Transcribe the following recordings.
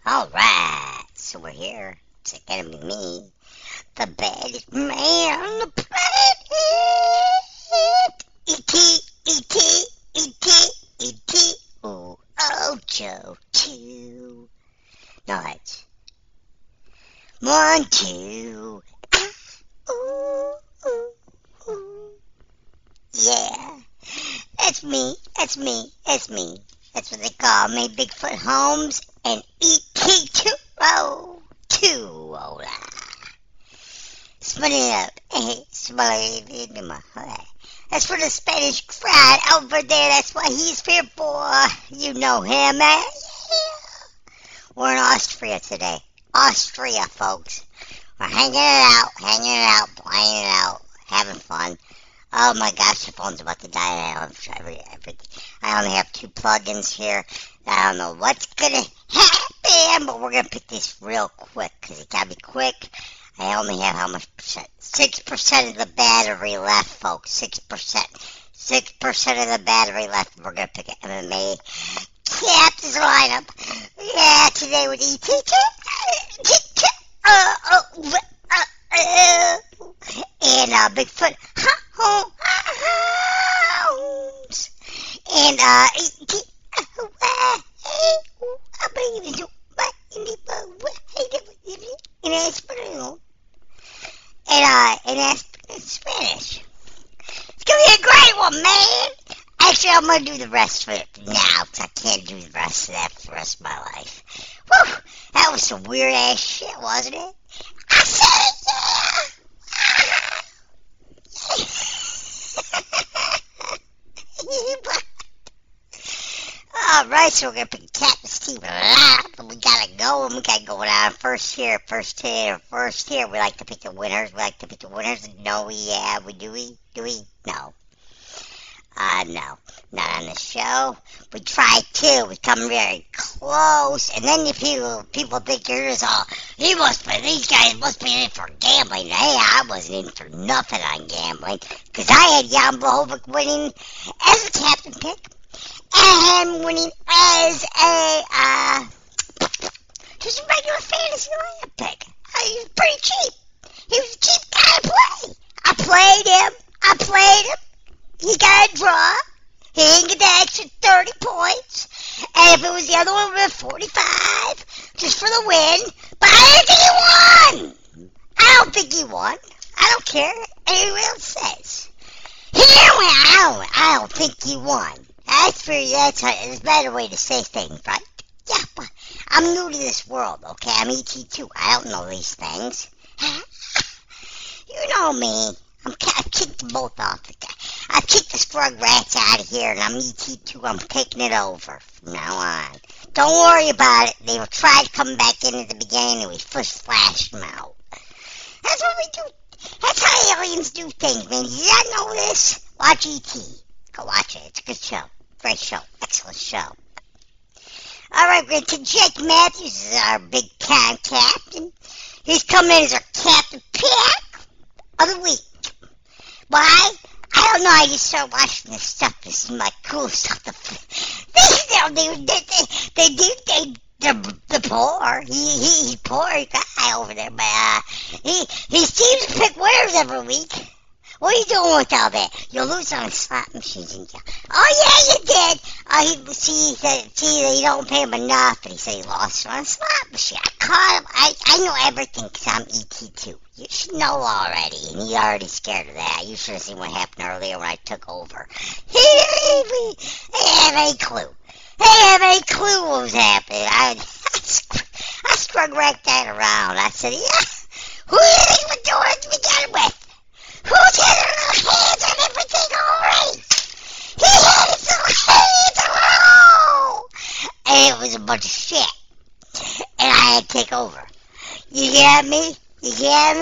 Alright, so we're here. It's gonna be me, the baddest man on the planet. E.T., E.T., E.T., E.T. Ooh, Ocho, 2. No, it's 1, 2. Ooh, ooh, ooh. Yeah, that's me, that's me, that's me. That's what they call me, Bigfoot Holmes and E.T. 2. Spin it up. That's for the Spanish crowd over there. That's what he's here for. You know him, eh? Yeah. We're in Austria today. Austria, folks. We're hanging it out, playing it out, having fun. Oh my gosh, the phone's about to die. I only have 2 plugins here. I don't know what's gonna happen, but we're gonna pick this real quick, because it gotta be quick. I only have how much percent? 6% of the battery left, folks. 6%. 6% of the battery left. We're gonna pick an MMA captain's lineup. Yeah, today with E.T. And Bigfoot Holmes. And in Spanish. It's gonna be a great one, man. Actually, I'm gonna do the rest of it now, because I can't do the rest of that for the rest of my life. Whew, that was some weird ass shit, wasn't it? I said it, yeah. Alright, so we're gonna pick Captain Steven Lott, and we gotta go down first here. We like to pick the winners. No, yeah, do we? No. No, not on the show. We tried to. We come very close, and then the people think you're just all, these guys must be in for gambling. Hey, I wasn't in for nothing on gambling, because I had Jan Blachowicz winning as a captain pick, and him winning as just a regular fantasy lineup pick. He was pretty cheap. He was a cheap guy to play. I played him. He got a draw. He didn't get the extra 30 points. And if it was the other one, it would have 45. Just for the win. But I don't think he won. I don't care. Anyone else says. He didn't win. I don't think he won. That's a better way to say things, right? Yeah, but I'm new to this world, okay? I'm E.T. too. I don't know these things. You know me. I kicked them both off the guy. I kicked the Scrug Rats out of here, and I'm E.T. too. I'm taking it over from now on. Don't worry about it. They will try to come back in at the beginning, and we first flashed them out. That's what we do. That's how aliens do things, man. Did you not know this? Watch E.T. Go watch it. It's a good show. Great show. Excellent show. Alright, we're going to Jake Matthews. This is our big-time captain. He's coming in as our captain pick of the week. Why? I don't know. I just started watching this stuff. This is my cool stuff. They're poor. He's poor guy over there, but he seems to pick winners every week. What are you doing with all that? You'll lose on slot machines, didn't you? Oh yeah, you did. He said you don't pay him enough, and he said he lost on a slot machine. I caught him. I know everything because I'm E.T. too. You should know already, and you're already scared of that. You should have seen what happened earlier when I took over. He didn't have any clue. What was happening. I Scrug-racked that around. I said, yeah, who do you think we're doing it to begin with? Who's had their little hands on everything already? He had his little hands on. And it was a bunch of shit. And I had to take over. You get me? You getting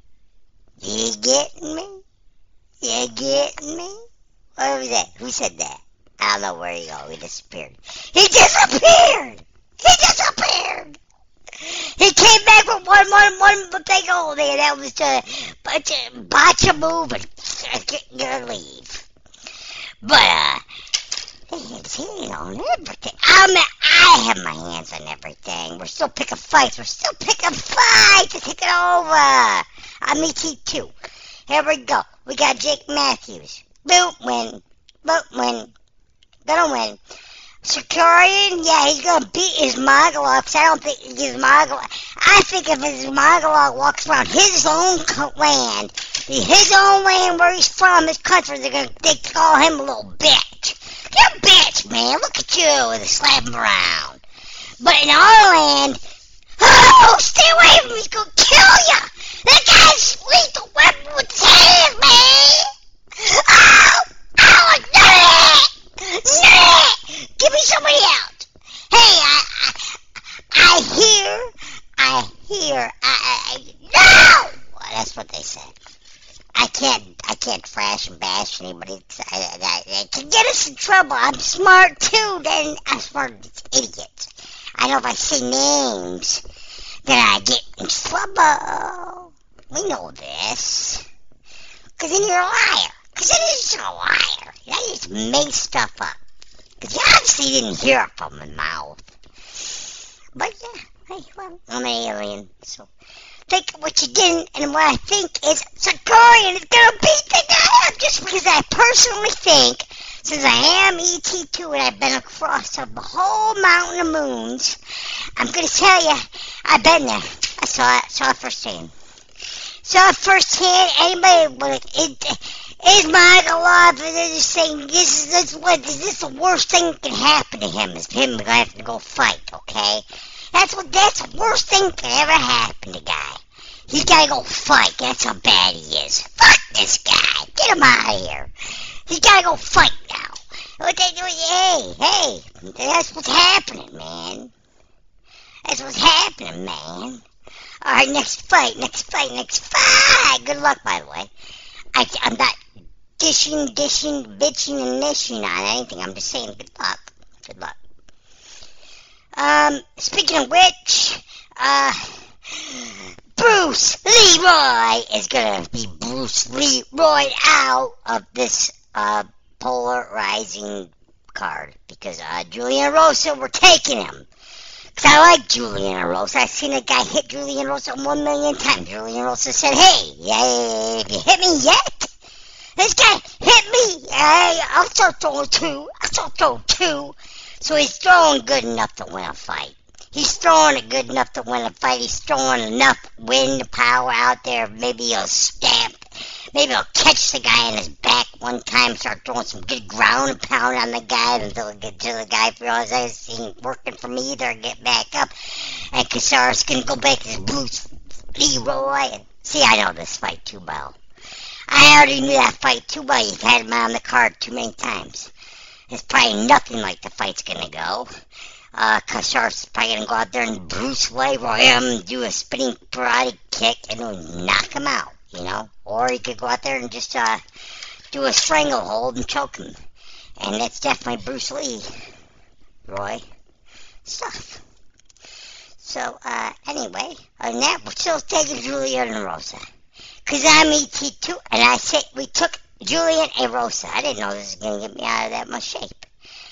me? What was that? Who said that? I don't know where he go. He disappeared. He came back with one big old there. That was to botch a move and get leave. But he had his hand on everything. I have my hands on everything. We're still picking fights. To take it over. I'm ET2. Here we go. We got Jake Matthews. Boom, win. Gonna win. Sakarian, yeah, he's gonna beat his Monologue, because I don't think his Monologue. I think if his Monologue walks around his own land, where he's from, his country, they call him a little bitch. You're a bitch, man. Look at you, with a slap him around. But in our land, oh, stay away from him. He's gonna kill you. That guy's lethal weapon with his hands, man. Oh, no! Give me somebody else. Hey, I hear, no! That's what they said. I can't trash and bash anybody. I can get us in trouble. I'm smart too. Then I'm smart as idiots. I know if I say names, then I get in trouble. We know this. Because then you're a liar. Because then you're just a liar. You just make stuff up. Because you obviously didn't hear it from my mouth. But yeah, hey, well, I'm an alien, so think what you didn't, and what I think is Sakarian is gonna beat the guy up just because I personally think, since I am ET2 and I've been across the whole mountain of moons, I'm gonna tell you, I've been there. I saw it firsthand. Anybody is my God, they're just saying this is the worst thing that can happen to him is him gonna have to go fight, okay? That's the worst thing that can ever happen to guy. He gotta go fight. That's how bad he is. Fuck this guy. Get him out of here. He's gotta go fight now. What they do? Hey, that's what's happening, man. That's what's happening, man. All right, next fight. Good luck, by the way. I'm not dishing, bitching, and nishing on anything. I'm just saying good luck. Speaking of which, Bruce Leroy is gonna be Bruce Leroy out of this polarizing card because Julian Rosa, we're taking him. Because I like Julian Rosa. I've seen a guy hit Julian Rosa 1 million times. Julian Rosa said, hey, have you hit me yet? This guy hit me. I'll start throwing two. So he's throwing good enough to win a fight. He's throwing it good enough to win a fight. He's throwing enough wind power out there. Maybe he'll stamp. Maybe he'll catch the guy in his back one time, start throwing some good ground and pound on the guy until the guy realizes he ain't working for me either and get back up. And Casares can go back to his Bruce Leroy. And see, I know this fight too well. I already knew that fight too well. You've had him on the card too many times. It's probably nothing like the fight's gonna go. Casares is probably gonna go out there and Bruce Leroy him, do a spinning karate kick, and he'll knock him out, you know? Or he could go out there and just do a stranglehold and choke him. And that's definitely Bruce Leroy stuff. So, anyway, other than that, we're still taking Julian Rosa. Because I'm ET2, and I said we took Julian and Rosa. I didn't know this was going to get me out of that much shape.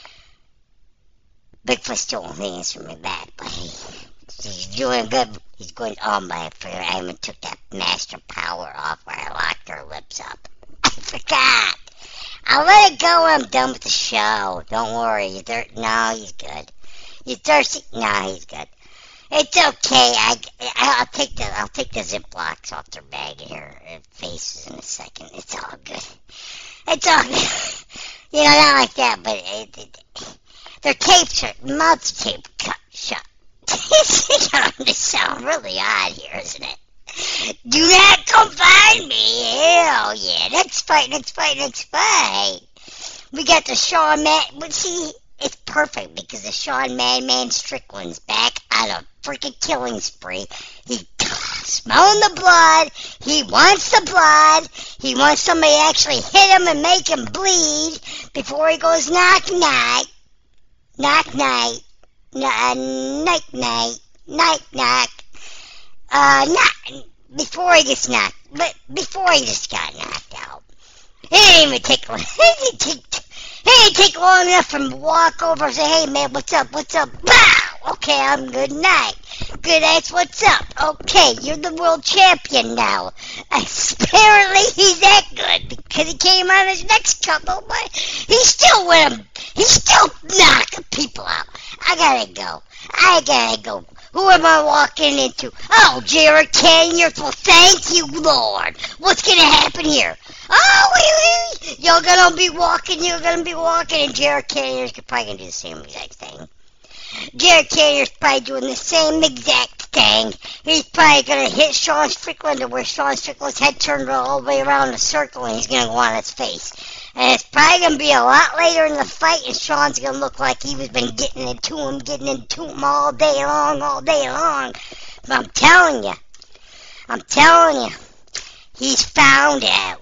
Bigfoot still won't answer me back, but he's doing good. He's going, oh my, I even took that master power off where I locked her lips up. I forgot. I'll let it go when I'm done with the show. Don't worry. No, he's good. You thirsty? No, he's good. It's okay. I'll take the Ziplocs off their bag here. Faces in a second. It's all good. It's all good. You know, not like that, but their tapes are mouth tape cut shut. This sounds really odd here, isn't it? Do not come find me. Hell yeah. Next fight. We got the Sean but see, it's perfect because the Sean Madman Strickland's back on a freaking killing spree. He's smelling the blood. He wants the blood. He wants somebody to actually hit him and make him bleed before he goes knock. Before he gets knocked, but before he just got knocked out. It didn't even take He didn't take long enough for him to walk over and say, hey, man, what's up? Bow! Okay, I'm good night. Good night, what's up? Okay, you're the world champion now. Apparently, he's that good because he came on his next couple, but he's still with him. He's still knocking people out. I gotta go. Who am I walking into? Oh, Jared Kane. Well, thank you, Lord. What's gonna happen here? Oh, you're gonna be walking, and Jared Kanyor's probably gonna do the same exact thing. Jared Kanyor's probably doing the same exact thing. He's probably gonna hit Sean Strickland to where Sean Strickland's head turned all the way around the circle, and he's gonna go on his face. And it's probably going to be a lot later in the fight, and Sean's going to look like he was been getting into him all day long. But I'm telling you, he's found out.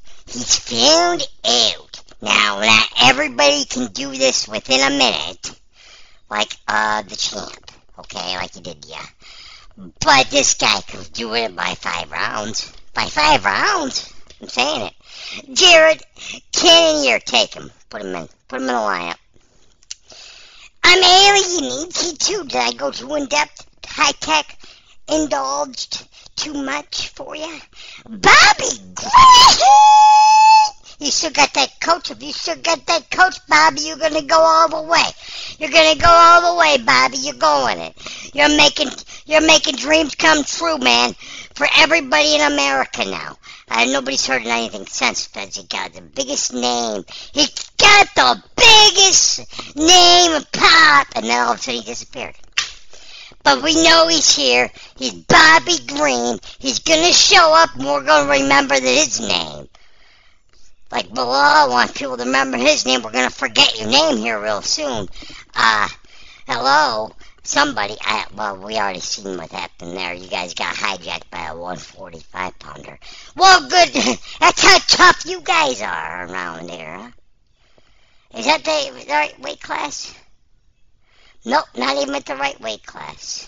Now, not everybody can do this within a minute, like the champ, okay, like he did, yeah. But this guy could do it by 5 rounds. By 5 rounds? I'm saying it. Jared Cannonier, take him. Put him in the lineup. I'm alien, ET2. Did I go too in-depth, high-tech, indulged too much for you? Bobby Green! You still got that coach. If you still got that coach, Bobby, you're going to go all the way. You're going to go all the way, Bobby. You're going it. You're making dreams come true, man, for everybody in America now. Nobody's heard anything since Fedzy got the biggest name. He got the biggest name of pop, and then all of a sudden he disappeared. But we know he's here. He's Bobby Green. He's going to show up, and we're going to remember his name. Like Bilal wants people to remember his name. We're going to forget your name here real soon. Hello? Somebody, we already seen what happened there. You guys got hijacked by a 145-pounder. Well, good. That's how tough you guys are around here, huh? Is that the right weight class? Nope, not even at the right weight class.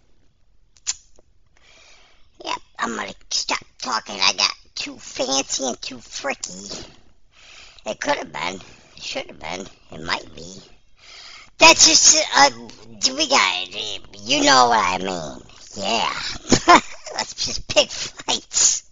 Yep, I'm gonna stop talking. I got too fancy and too fricky. It could have been. It should have been. It might be. That's just, we got, you know what I mean. Yeah. Let's just pick fights.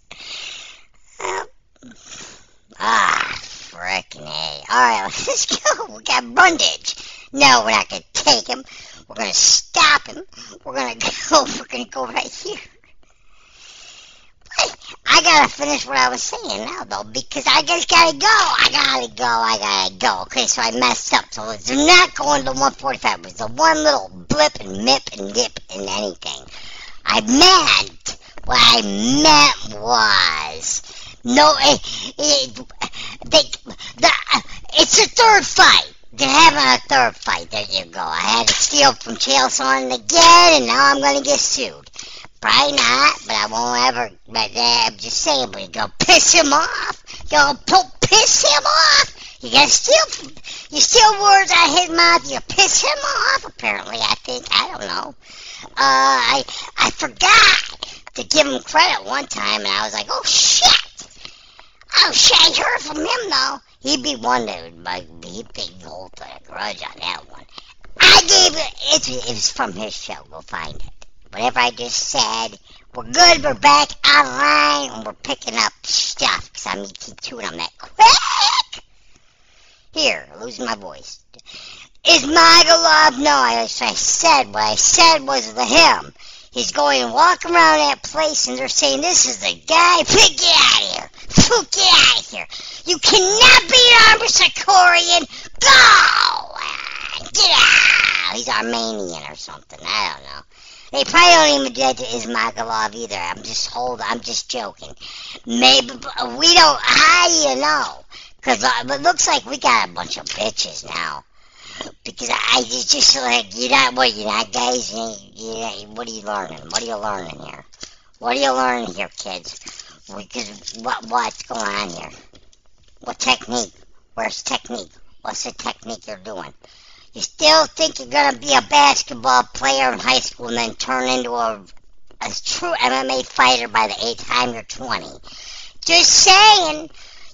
Frickin' A. Alright, let's go. We got Brundage. No, we're not gonna take him. We're gonna stop him. We're gonna go right here. I gotta finish what I was saying now, though, because I just gotta go. I gotta go. Okay, so I messed up. So it's not going to 145. It was the one little blip and mip and dip and anything. What I meant was, no, it's a third fight. They're having a third fight. There you go. I had to steal from Chael Sonnen again, and now I'm gonna get sued. Probably not, but I won't ever, I'm just saying, but you're gonna piss him off. You're gonna piss him off. You steal words out of his mouth, you piss him off, apparently, I think. I don't know. I forgot to give him credit one time, and I was like, oh shit, I heard from him, though. He'd be one that would he'd hold a grudge on that one. It was from his show, go find it. Whatever I just said, we're good, we're back online, and we're picking up stuff, because I'm ET2 and I'm that quick. Here, losing my voice. Is Magolov? No, what I said was the him. He's going and walk around that place, and they're saying, this is the guy, get out of here. Get out of here. You cannot beat Armbruster Sakorian. Go! Get out! He's Armenian or something, I don't know. They probably don't even do that to Ismagulov either. I'm just joking. Maybe, we don't, how do you know? Because it looks like we got a bunch of bitches now. Because it's just like, you're not guys? What are you learning? What are you learning here? What are you learning here, kids? Because what's going on here? What technique? Where's technique? What's the technique you're doing? You still think you're going to be a basketball player in high school and then turn into a true MMA fighter by the time you're 20. Just saying,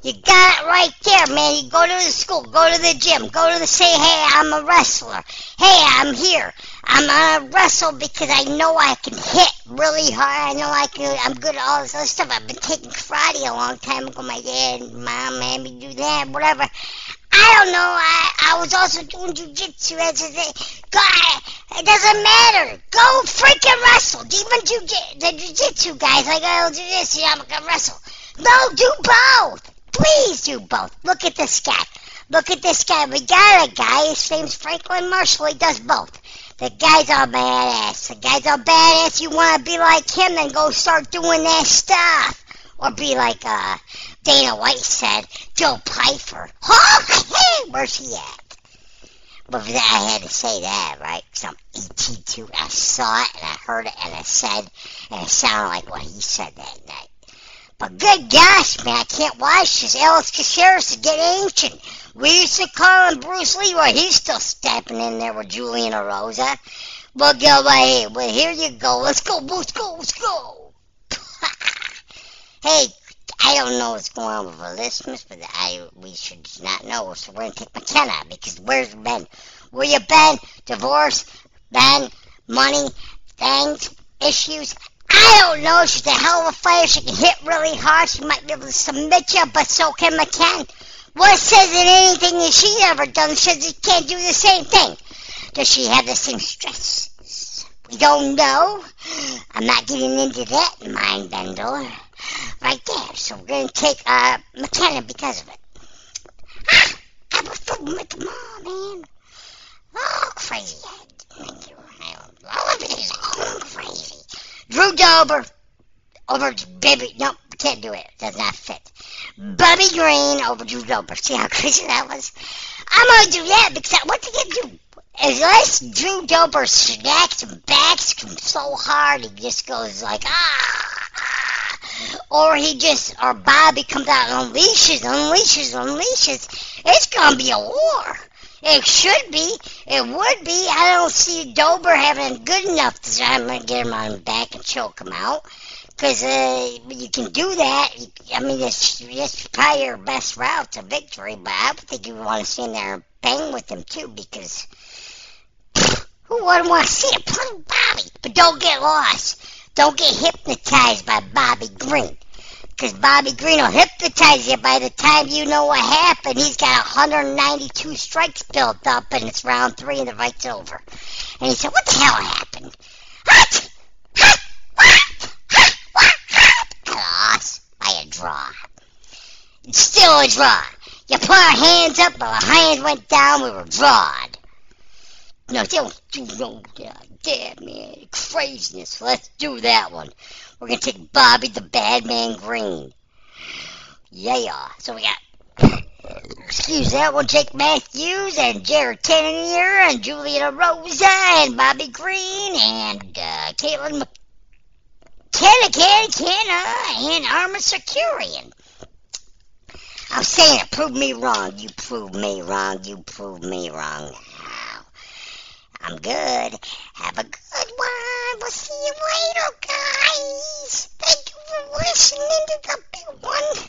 You got it right there, man. You go to the school, go to the gym, go to the say, hey, I'm a wrestler. Hey, I'm here. I'm gonna wrestle because I know I can hit really hard. I know I'm good at all this other stuff. I've been taking karate a long time ago. My dad and mom made me do that, whatever. I don't know. I was also doing jujitsu. God, it doesn't matter. Go freaking wrestle. Even the jujitsu guys, like, I'll do this, I'm gonna wrestle. No, do both. Please do both. Look at this guy. Look at this guy. We got a guy. His name's Franklin Marshall. He does both. The guy's all badass. The guy's all badass. You want to be like him, then go start doing that stuff. Or be like Dana White said, Joe Pyfer. Hey, where's he at? But for that, I had to say that, right? Because I'm 18 too. I saw it, and I heard it, and I said, and it sounded like what he said that night. But good gosh, man, I can't watch this. Alex Caceres is getting ancient. We used to call him Bruce Leroy. He's still stepping in there with Julian Erosa. Well, here you go. Let's go, let's go, let's go. Hey, I don't know what's going on with the listeners, but we should not know. So we're going to take McKenna, because where's Ben? Where you been? Divorce? Ben? Money? Things? Issues? I don't know. She's a hell of a fighter. She can hit really hard. She might be able to submit you, but so can McKenna. What says in anything that she's ever done says she can't do the same thing? Does she have the same stress? We don't know. I'm not getting into that mind bender right there. So we're going to take McKenna because of it. I was fooling with the mom, man. Oh, crazy. Oh, crazy. Drew Dober over Baby. Nope, can't do it. Does not fit. Bobby Green over Drew Dober. See how crazy that was? I'm going to do that because what they get to do, unless Drew Dober snacks and backs him so hard he just goes like, or Bobby comes out and unleashes, it's going to be a war. It should be. It would be. I don't see Dober having good enough time to get him on his back and choke him out. Because you can do that. I mean, it's probably your best route to victory, but I would think you would want to stand there and bang with him, too, because who wouldn't want to see it? Put Bobby. But don't get lost. Don't get hypnotized by Bobby Green. Because Bobby Green will hypnotize you. By the time you know what happened, he's got 192 strikes built up, and it's round 3 and the fight's over. And he said, what the hell happened? What? Lost by a draw. It's still a draw. You put our hands up, but our hands went down, we were drawed. No, don't do no damn man, craziness. Let's do that one. We're going to take Bobby the Bad Man Green. Yeah. So we got, excuse that one, Jake Matthews and Jared Cannonier and Juliana Rosa and Bobby Green and Caitlin McKenna and Armin Securian. I'm saying it. Prove me wrong. You prove me wrong. You prove me wrong. I'm good. Have a good one. We'll see you later, guys. Thank you for listening to the big one.